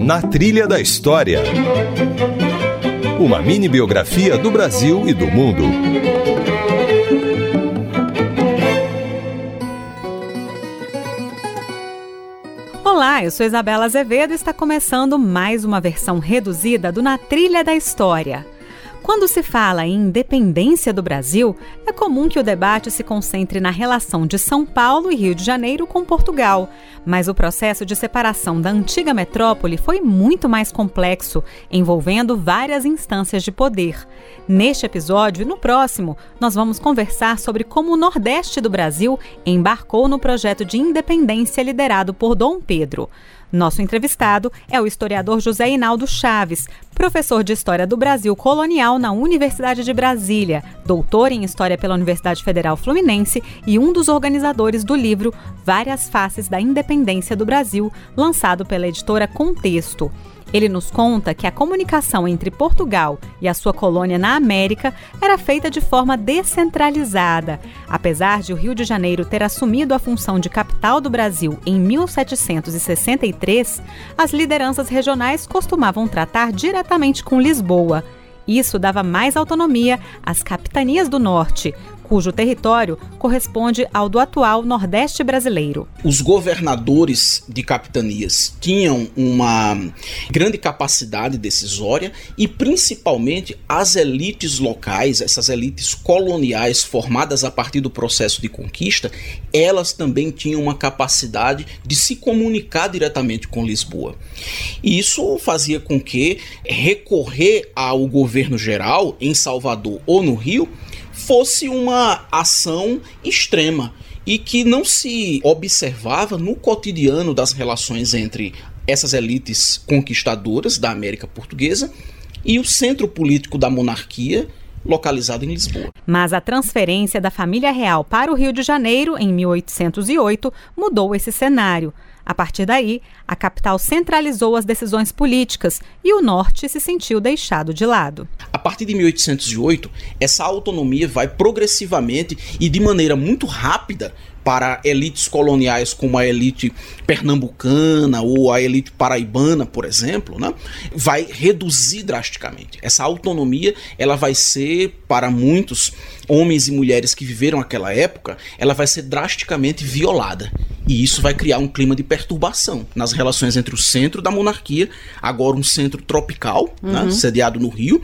Na Trilha da História. Uma mini-biografia do Brasil e do mundo. Olá, eu sou Isabela Azevedo e está começando mais uma versão reduzida do Na Trilha da História. Quando se fala em independência do Brasil, é comum que o debate se concentre na relação de São Paulo e Rio de Janeiro com Portugal. Mas o processo de separação da antiga metrópole foi muito mais complexo, envolvendo várias instâncias de poder. Neste episódio e no próximo, nós vamos conversar sobre como o Nordeste do Brasil embarcou no projeto de independência liderado por Dom Pedro. Nosso entrevistado é o historiador José Hinaldo Chaves, professor de História do Brasil Colonial na Universidade de Brasília, doutor em História pela Universidade Federal Fluminense e um dos organizadores do livro Várias Faces da Independência do Brasil, lançado pela editora Contexto. Ele nos conta que a comunicação entre Portugal e a sua colônia na América era feita de forma descentralizada. Apesar de o Rio de Janeiro ter assumido a função de capital do Brasil em 1763, as lideranças regionais costumavam tratar diretamente com Lisboa. Isso dava mais autonomia às capitanias do Norte, cujo território corresponde ao do atual Nordeste brasileiro. Os governadores de capitanias tinham uma grande capacidade decisória e, principalmente, as elites locais, essas elites coloniais formadas a partir do processo de conquista, elas também tinham uma capacidade de se comunicar diretamente com Lisboa. E isso fazia com que recorrer ao governo geral em Salvador ou no Rio fosse uma ação extrema e que não se observava no cotidiano das relações entre essas elites conquistadoras da América Portuguesa e o centro político da monarquia, localizado em Lisboa. Mas a transferência da família real para o Rio de Janeiro, em 1808, mudou esse cenário. A partir daí, a capital centralizou as decisões políticas e o norte se sentiu deixado de lado. A partir de 1808, essa autonomia vai progressivamente e de maneira muito rápida para elites coloniais como a elite pernambucana ou a elite paraibana, por exemplo, né, vai reduzir drasticamente. Essa autonomia ela vai ser, para muitos homens e mulheres que viveram aquela época, ela vai ser drasticamente violada. E isso vai criar um clima de perturbação nas relações entre o centro da monarquia, agora um centro tropical, né, sediado no Rio,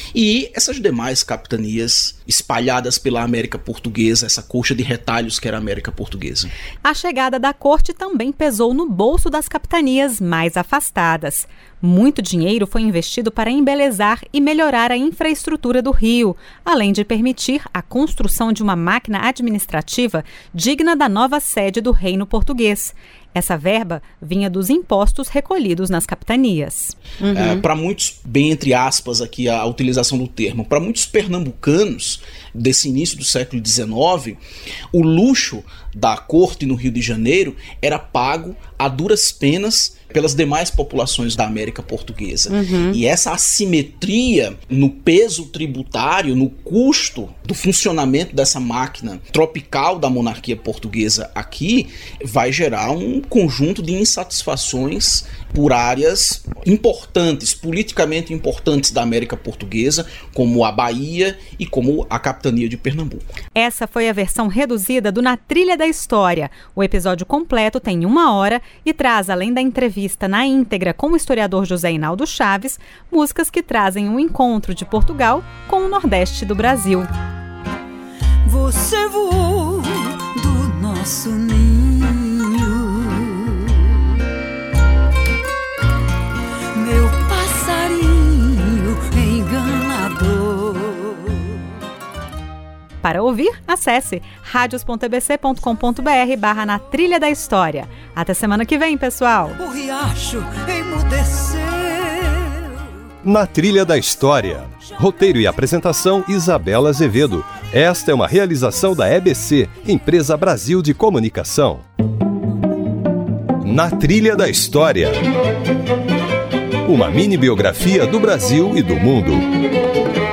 e essas demais capitanias espalhadas pela América Portuguesa, essa coxa de retalhos que era a América Portuguesa. A chegada da corte também pesou no bolso das capitanias mais afastadas. Muito dinheiro foi investido para embelezar e melhorar a infraestrutura do Rio, além de permitir a construção de uma máquina administrativa digna da nova sede do Reino Português. Essa verba vinha dos impostos recolhidos nas capitanias. Para muitos, bem entre aspas aqui a utilização do termo, para muitos pernambucanos desse início do século XIX, o luxo da corte no Rio de Janeiro era pago a duras penas pelas demais populações da América Portuguesa. E essa assimetria no peso tributário, no custo do funcionamento dessa máquina tropical da monarquia portuguesa aqui, vai gerar um conjunto de insatisfações por áreas importantes, politicamente importantes da América Portuguesa, como a Bahia e como a capitania de Pernambuco. Essa foi a versão reduzida do Na Trilha da História. O episódio completo tem 1 hora e traz, além da entrevista na íntegra com o historiador José Hinaldo Chaves, músicas que trazem um encontro de Portugal com o Nordeste do Brasil. Você voou do nosso ninho, meu passarinho enganador. Para ouvir, acesse radios.ebc.com.br/Na Trilha da História. Até semana que vem, pessoal! O riacho emudeceu. Na Trilha da História. Roteiro e apresentação Isabela Azevedo. Esta é uma realização da EBC, Empresa Brasil de Comunicação. Na Trilha da História. Uma mini-biografia do Brasil e do mundo.